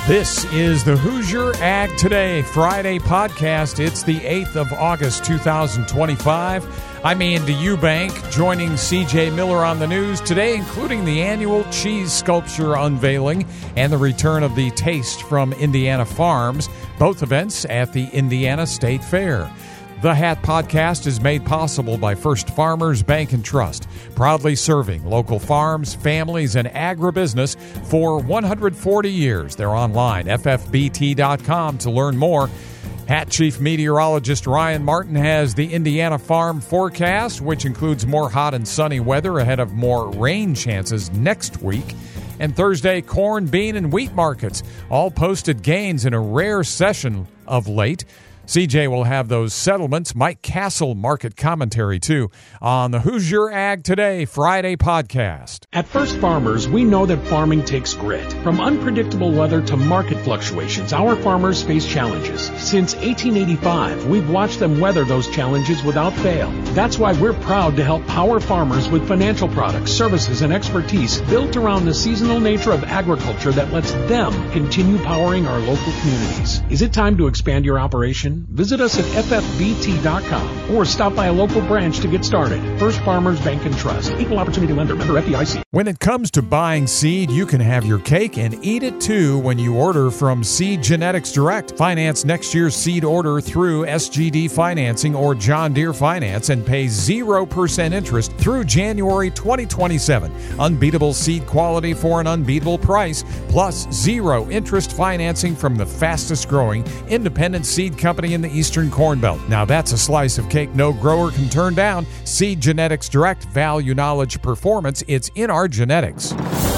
This is the Hoosier Ag Today Friday podcast. It's the 8th of August, 2025. I'm Andy Eubank, joining CJ Miller on the news today, including the annual cheese sculpture unveiling and the return of the Taste from Indiana Farms, both events at the Indiana State Fair. The Hat Podcast is made possible by First Farmers Bank and Trust, proudly serving local farms, families, and agribusiness for 140 years. They're online, ffbt.com, to learn more. Hat Chief Meteorologist Ryan Martin has the Indiana Farm forecast, which includes more hot and sunny weather ahead of more rain chances next week. And Thursday, corn, bean, and wheat markets all posted gains in a rare session of late. CJ will have those settlements. Mike Castle market commentary, too, on the Hoosier Ag Today Friday podcast. At First Farmers, we know that farming takes grit. From unpredictable weather to market fluctuations, our farmers face challenges. Since 1885, we've watched them weather those challenges without fail. That's why we're proud to help power farmers with financial products, services, and expertise built around the seasonal nature of agriculture that lets them continue powering our local communities. Is it time to expand your operation? Visit us at ffbt.com or stop by a local branch to get started. First Farmers Bank and Trust. Equal Opportunity Lender. Member FDIC. When it comes to buying seed, you can have your cake and eat it too when you order from Seed Genetics Direct. Finance next year's seed order through SGD Financing or John Deere Finance and pay 0% interest through January 2027. Unbeatable seed quality for an unbeatable price, plus 0 interest financing from the fastest growing independent seed company in the Eastern Corn Belt. Now that's a slice of cake no grower can turn down. Seed Genetics Direct, value, knowledge, performance. It's in our genetics.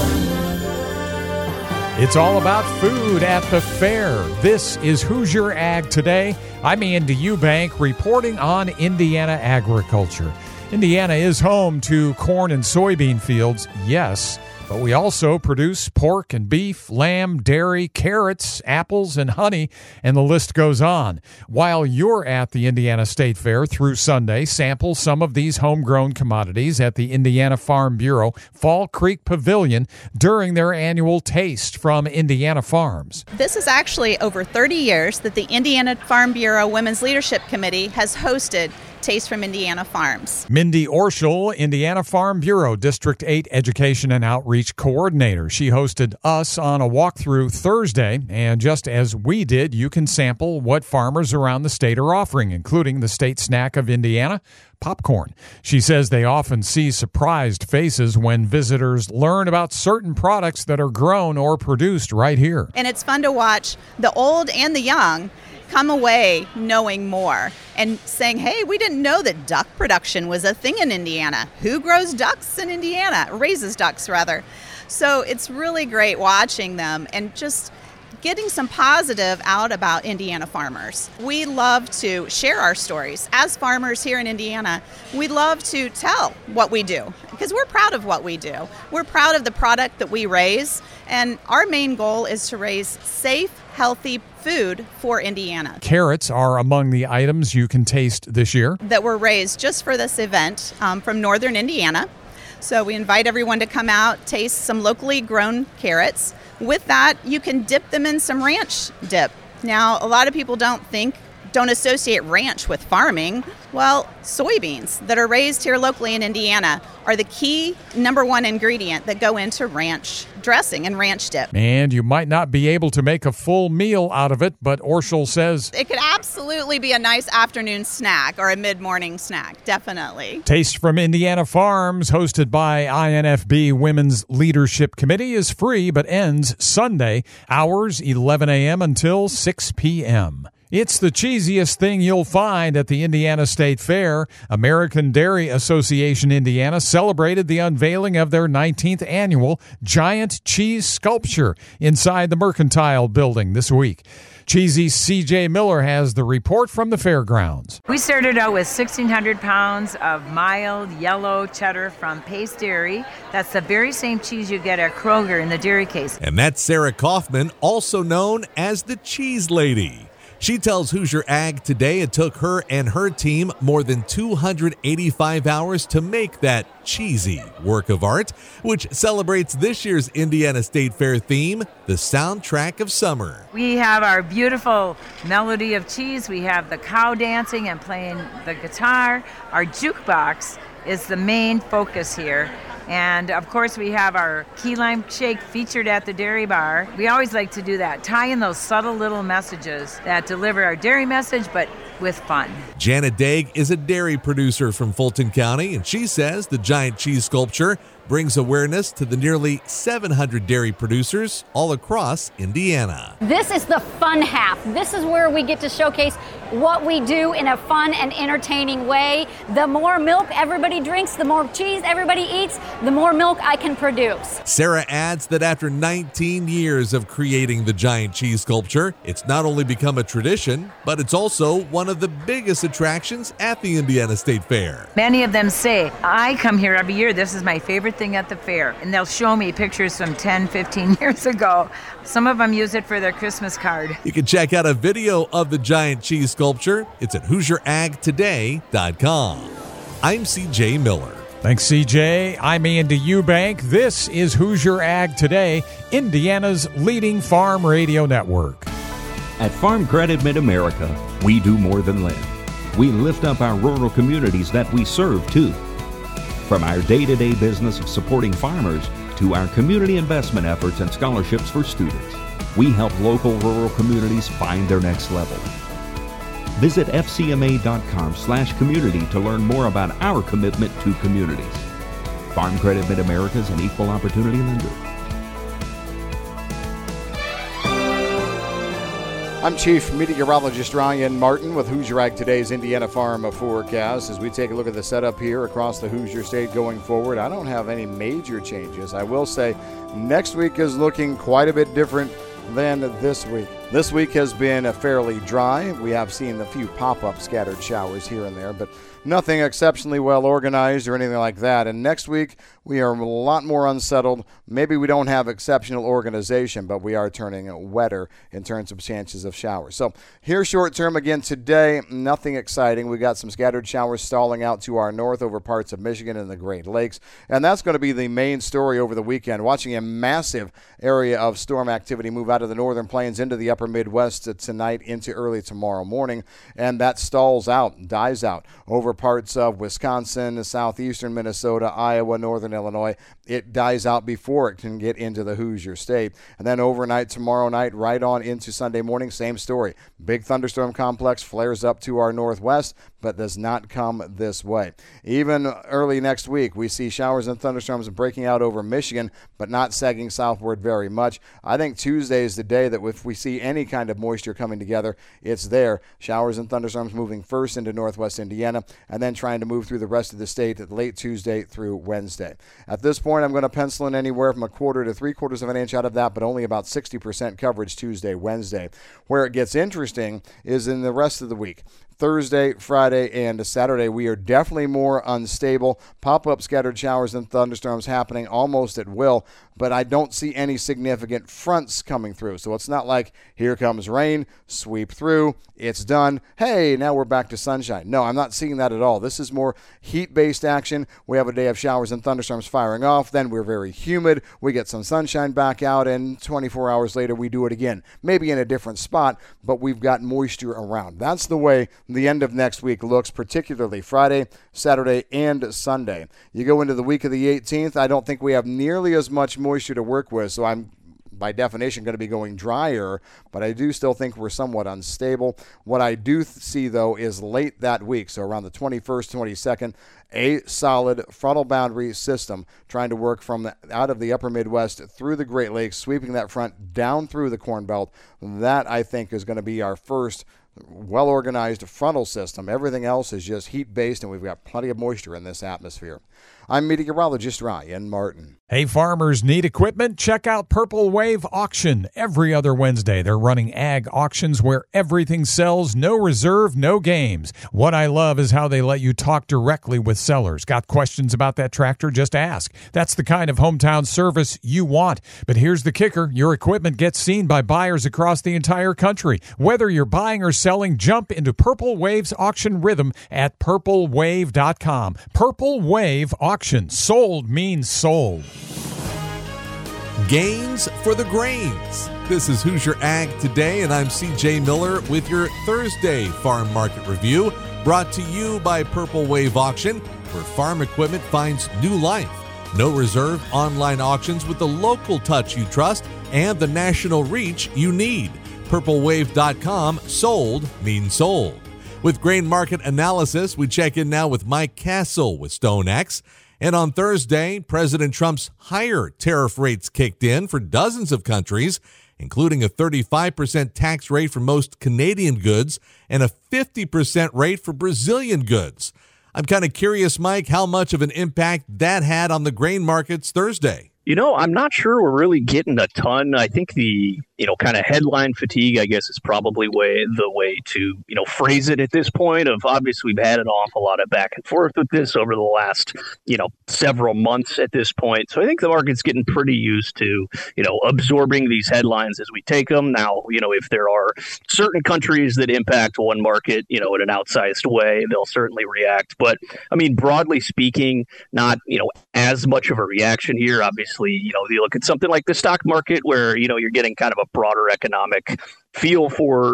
It's all about food at the fair. This is Hoosier Ag Today. I'm Andy Eubank reporting on Indiana agriculture. Indiana is home to corn and soybean fields, yes, but we also produce pork and beef, lamb, dairy, carrots, apples, and honey, and the list goes on. While you're at the Indiana State Fair through Sunday, sample some of these homegrown commodities at the Indiana Farm Bureau Fall Creek Pavilion during their annual Taste from Indiana Farms. This is actually over 30 years that the Indiana Farm Bureau Women's Leadership Committee has hosted Taste from Indiana Farms. Mindy Orschel, Indiana Farm Bureau District 8 Education and Outreach Coordinator. She hosted us on a walkthrough Thursday, and just as we did, you can sample what farmers around the state are offering, including the state snack of Indiana, popcorn. She says they often see surprised faces when visitors learn about certain products that are grown or produced right here. And it's fun to watch the old and the young come away knowing more and saying, hey, we didn't know that duck production was a thing in Indiana. Who grows ducks in Indiana? Raises ducks, rather. So it's really great watching them and just getting some positive out about Indiana farmers. We love to share our stories. As farmers here in Indiana, we love to tell what we do because we're proud of what we do. We're proud of the product that we raise, and our main goal is to raise safe, healthy food for Indiana. Carrots are among the items you can taste this year that were raised just for this event from northern Indiana. So we invite everyone to come out, taste some locally grown carrots. With that, you can dip them in some ranch dip. Now, a lot of people don't associate ranch with farming. Well, soybeans that are raised here locally in Indiana are the key number one ingredient that go into ranch dressing and ranch dip. And you might not be able to make a full meal out of it, but Orschel says it could absolutely be a nice afternoon snack or a mid-morning snack, definitely. Taste from Indiana Farms, hosted by INFB Women's Leadership Committee, is free but ends Sunday, hours 11 a.m. until 6 p.m. It's the cheesiest thing you'll find at the Indiana State Fair. American Dairy Association Indiana celebrated the unveiling of their 19th annual giant cheese sculpture inside the Mercantile Building this week. Cheesy's CJ Miller has the report from the fairgrounds. We started out with 1,600 pounds of mild yellow cheddar from Pace Dairy. That's the very same cheese you get at Kroger in the dairy case. And that's Sarah Kaufman, also known as the Cheese Lady. She tells Hoosier Ag Today it took her and her team more than 285 hours to make that cheesy work of art, which celebrates this year's Indiana State Fair theme, the soundtrack of summer. We have our beautiful melody of cheese. We have the cow dancing and playing the guitar. Our jukebox is the main focus here. And of course, we have our key lime shake featured at the dairy bar. We always like to do that, tie in those subtle little messages that deliver our dairy message, but with fun. Janet Daig is a dairy producer from Fulton County, and she says the giant cheese sculpture brings awareness to the nearly 700 dairy producers all across Indiana. This is the fun half. This is where we get to showcase what we do in a fun and entertaining way. The more milk everybody drinks, the more cheese everybody eats, the more milk I can produce. Sarah adds that after 19 years of creating the giant cheese sculpture, it's not only become a tradition, but it's also one of the biggest attractions at the Indiana State Fair. Many of them say, I come here every year. This is my favorite thing at the fair. And they'll show me pictures from 10, 15 years ago. Some of them use it for their Christmas card. You can check out a video of the giant cheese sculpture. It's at HoosierAgToday.com. I'm CJ Miller. Thanks, CJ. I'm Andy Eubank. This is Hoosier Ag Today, Indiana's leading farm radio network. At Farm Credit Mid-America, we do more than lend. We lift up our rural communities that we serve, too. From our day-to-day business of supporting farmers to our community investment efforts and scholarships for students, we help local rural communities find their next level. Visit fcma.com/community to learn more about our commitment to communities. Farm Credit Mid-America is an equal opportunity lender. I'm Chief Meteorologist Ryan Martin with Hoosier Ag Today's Indiana Farm Forecast. As we take a look at the setup here across the Hoosier State going forward, I don't have any major changes. I will say next week is looking quite a bit different than this week. This week has been fairly dry. We have seen a few pop-up scattered showers here and there, but nothing exceptionally well organized or anything like that. And next week, we are a lot more unsettled. Maybe we don't have exceptional organization, but we are turning wetter in terms of chances of showers. So here short term again today, nothing exciting. We got some scattered showers stalling out to our north over parts of Michigan and the Great Lakes. And that's going to be the main story over the weekend, watching a massive area of storm activity move out of the northern plains into the upper Midwest tonight into early tomorrow morning. And that stalls out, dies out over parts of Wisconsin, southeastern Minnesota, Iowa, northern Illinois. It dies out before it can get into the Hoosier State. And then overnight tomorrow night, right on into Sunday morning, same story. Big thunderstorm complex flares up to our northwest, but does not come this way. Even early next week, we see showers and thunderstorms breaking out over Michigan, but not sagging southward very much. I think Tuesday is the day that if we see any kind of moisture coming together, it's there. Showers and thunderstorms moving first into northwest Indiana, and then trying to move through the rest of the state late Tuesday through Wednesday. At this point, I'm going to pencil in anywhere from a quarter to 3/4 of an inch out of that, but only about 60% coverage Tuesday, Wednesday. Where it gets interesting is in the rest of the week. Thursday, Friday, and Saturday, we are definitely more unstable. Pop-up scattered showers and thunderstorms happening almost at will, but I don't see any significant fronts coming through. So it's not like, here comes rain, sweep through, it's done. Hey, now we're back to sunshine. No, I'm not seeing that at all. This is more heat-based action. We have a day of showers and thunderstorms firing off, then we're very humid. We get some sunshine back out, and 24 hours later, we do it again. Maybe in a different spot, but we've got moisture around. That's the way the end of next week looks, particularly Friday, Saturday, and Sunday. You go into the week of the 18th, I don't think we have nearly as much moisture to work with, so I'm by definition going to be going drier, but I do still think we're somewhat unstable. What I do see, though, is late that week, so around the 21st, 22nd, a solid frontal boundary system trying to work from out of the upper Midwest through the Great Lakes, sweeping that front down through the Corn Belt. That, I think, is going to be our first well-organized frontal system. Everything else is just heat-based, and we've got plenty of moisture in this atmosphere. I'm meteorologist Ryan Martin. Hey, farmers need equipment? Check out Purple Wave Auction. Every other Wednesday, they're running ag auctions where everything sells, no reserve, no games. What I love is how they let you talk directly with sellers. Got questions about that tractor? Just ask. That's the kind of hometown service you want. But here's the kicker. Your equipment gets seen by buyers across the entire country. Whether you're buying or selling, jump into Purple Wave's auction rhythm at purplewave.com. Purple Wave Auction. Sold means sold. Gains for the grains. This is Hoosier Ag Today, and I'm CJ Miller with your Thursday Farm Market Review, brought to you by Purple Wave Auction, where farm equipment finds new life. No reserve online auctions with the local touch you trust and the national reach you need. PurpleWave.com. Sold means sold. With grain market analysis, we check in now with Mike Castle with StoneX. And on Thursday, President Trump's higher tariff rates kicked in for dozens of countries, including a 35% tax rate for most Canadian goods and a 50% rate for Brazilian goods. I'm kind of curious, Mike, how much of an impact that had on the grain markets Thursday. I'm not sure we're really getting a ton. I think the, kind of headline fatigue, I guess, is probably the way to, phrase it at this point. Of obviously, we've had an awful lot of back and forth with this over the last, several months at this point. So I think the market's getting pretty used to, absorbing these headlines as we take them. Now, if there are certain countries that impact one market, in an outsized way, they'll certainly react. But I mean, broadly speaking, not, as much of a reaction here. Obviously, you look at something like the stock market where, you're getting kind of a broader economic feel for,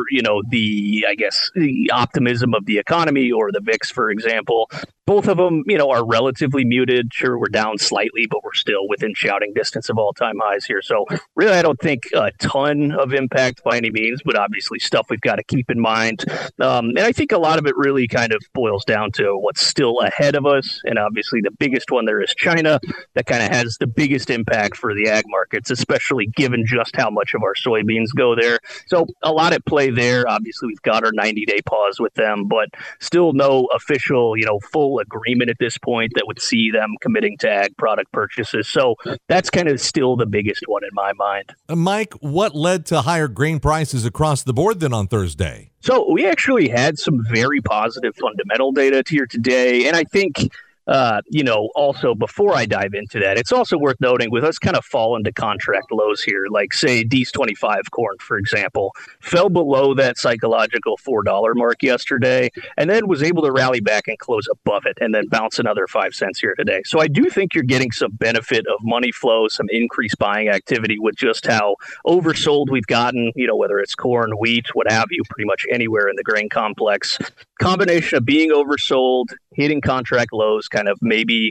the optimism of the economy, or the VIX, for example. Both of them, are relatively muted. Sure, we're down slightly, but we're still within shouting distance of all-time highs here. So really, I don't think a ton of impact by any means, but obviously stuff we've got to keep in mind. And I think a lot of it really kind of boils down to what's still ahead of us. And obviously the biggest one there is China. That kind of has the biggest impact for the ag markets, especially given just how much of our soybeans go there. So a lot at play there. Obviously, we've got our 90-day pause with them, but still no official, full agreement at this point that would see them committing to ag product purchases. So that's kind of still the biggest one in my mind. Mike, what led to higher grain prices across the board then on Thursday? So we actually had some very positive fundamental data here today, and I think also before I dive into that, it's also worth noting with us kind of falling to contract lows here, like say D's 25 corn, for example, fell below that psychological $4 mark yesterday, and then was able to rally back and close above it, and then bounce another 5 cents here today. So I do think you're getting some benefit of money flow, some increased buying activity with just how oversold we've gotten, whether it's corn, wheat, what have you, pretty much anywhere in the grain complex. Combination of being oversold, hitting contract lows, kind of maybe,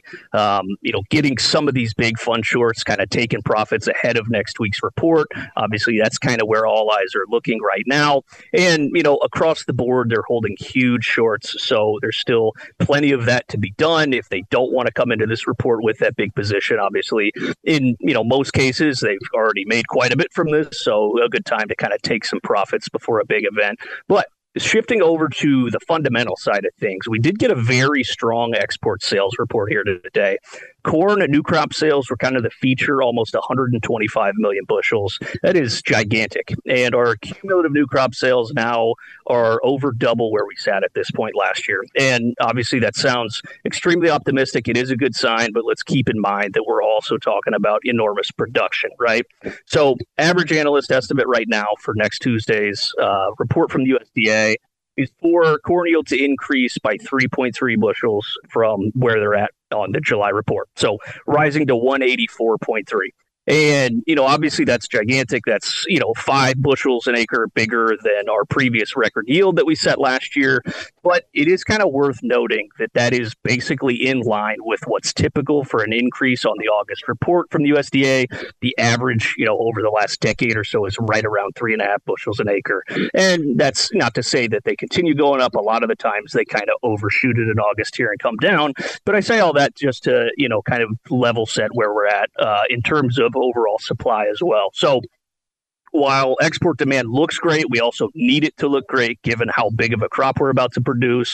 getting some of these big fund shorts, kind of taking profits ahead of next week's report. Obviously, that's kind of where all eyes are looking right now. And, across the board, they're holding huge shorts. So there's still plenty of that to be done if they don't want to come into this report with that big position. Obviously, in, most cases, they've already made quite a bit from this. So a good time to kind of take some profits before a big event. But shifting over to the fundamental side of things, we did get a very strong export sales report here today. Corn and new crop sales were kind of the feature, almost 125 million bushels. That is gigantic. And our cumulative new crop sales now are over double where we sat at this point last year. And obviously that sounds extremely optimistic. It is a good sign, but let's keep in mind that we're also talking about enormous production, right? So average analyst estimate right now for next Tuesday's report from the USDA is for corn yield to increase by 3.3 bushels from where they're at on the July report. So rising to 184.3. And, obviously that's gigantic. That's, 5 bushels an acre bigger than our previous record yield that we set last year. But it is kind of worth noting that is basically in line with what's typical for an increase on the August report from the USDA. The average, over the last decade or so is right around 3.5 bushels an acre. And that's not to say that they continue going up. A lot of the times they kind of overshoot it in August here and come down. But I say all that just to, kind of level set where we're at in terms of overall supply as well. So while export demand looks great, we also need it to look great given how big of a crop we're about to produce.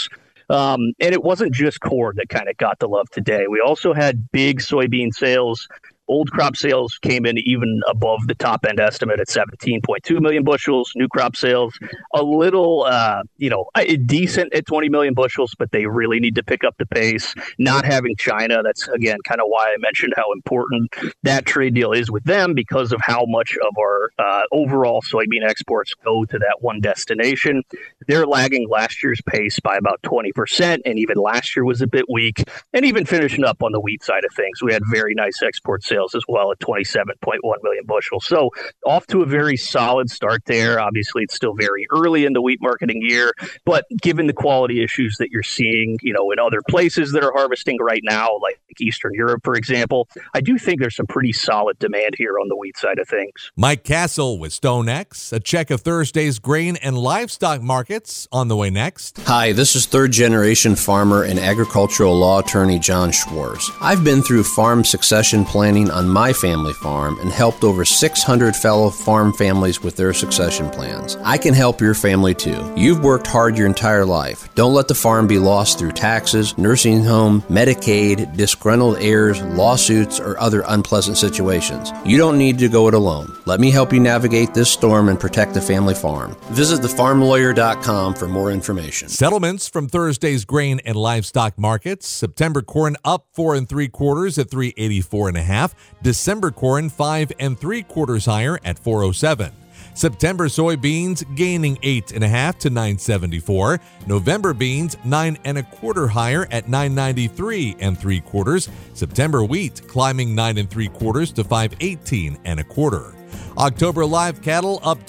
And it wasn't just corn that kind of got the love today. We also had big soybean sales. Old crop sales came in even above the top end estimate at 17.2 million bushels. New crop sales, a little, decent at 20 million bushels, but they really need to pick up the pace. Not having China, that's, again, kind of why I mentioned how important that trade deal is with them, because of how much of our overall soybean exports go to that one destination. They're lagging last year's pace by about 20%, and even last year was a bit weak. And even finishing up on the wheat side of things, we had very nice export sales as well at 27.1 million bushels. So off to a very solid start there. Obviously, it's still very early in the wheat marketing year, but given the quality issues that you're seeing, in other places that are harvesting right now, like Eastern Europe, for example, I do think there's some pretty solid demand here on the wheat side of things. Mike Castle with StoneX. A check of Thursday's grain and livestock markets on the way next. Hi, this is third-generation farmer and agricultural law attorney John Schwartz. I've been through farm succession planning on my family farm and helped over 600 fellow farm families with their succession plans. I can help your family too. You've worked hard your entire life. Don't let the farm be lost through taxes, nursing home, Medicaid, disgruntled heirs, lawsuits, or other unpleasant situations. You don't need to go it alone. Let me help you navigate this storm and protect the family farm. Visit thefarmlawyer.com for more information. Settlements from Thursday's grain and livestock markets. September corn up 4 3/4 at 384.5. December corn 5 3/4 higher at 407. September soybeans gaining 8.5 to 974. November beans 9 1/4 higher at 993 3/4. September wheat climbing 9 3/4 to 518 1/4. October live cattle up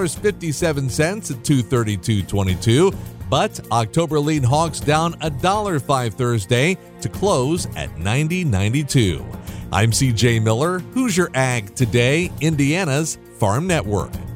$2.57 at 232.22. But October lean hogs down $1.05 Thursday to close at 90.92. I'm CJ Miller, Hoosier Ag Today, Indiana's Farm Network.